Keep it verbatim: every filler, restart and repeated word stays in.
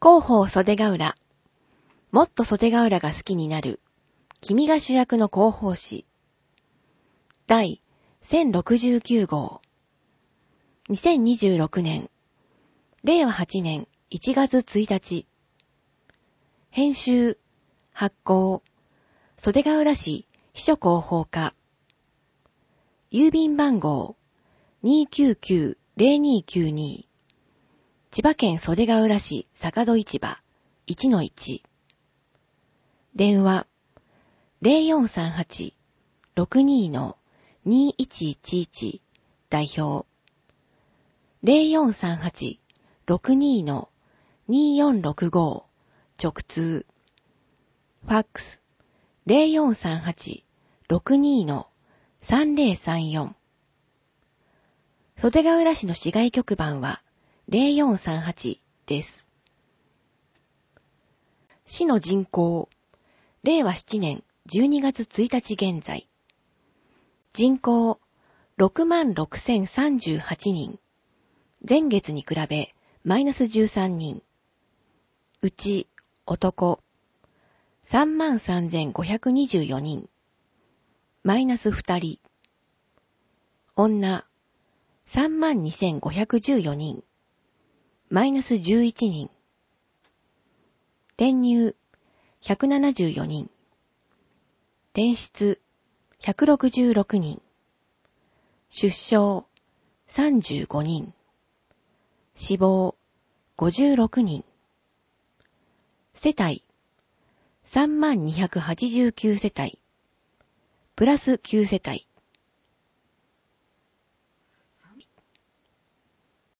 広報袖ヶ浦。もっと袖ヶ浦が好きになる。君が主役の広報誌。第せんろくじゅうきゅう号。にせんにじゅうろくねん。れいわはちねんいちがつついたち。編集、発行、袖ヶ浦市秘書広報課。郵便番号 にーきゅうきゅうぜろにーきゅうに。千葉県袖ヶ浦市坂戸市場 いちのいち。電話 ゼロよんさんはち ろくにー にーいちいちいち 代表 ゼロよんさんはち ろくにー にーよんろくご 直通。ファックス ゼロよんさんはち ろくにー さんぜろさんよん。袖ヶ浦市の市外局番はゼロよんさんはちです。市の人口、れいわななねんじゅうにがつついたち現在。人口 ろくまんろくせんさんじゅうはちにん。前月に比べマイナスじゅうさんにん。うち男 さんまんさんぜんごひゃくにじゅうよにん。マイナスふたり。女 さんまんにせんごひゃくじゅうよにん。マイナスじゅういちにん。転入ひゃくななじゅうよにん。転出ひゃくろくじゅうろくにん。出生さんじゅうごにん。死亡ごじゅうろくにん。世帯さんまんにひゃくはちじゅうきゅうせたい。プラスきゅうせたい。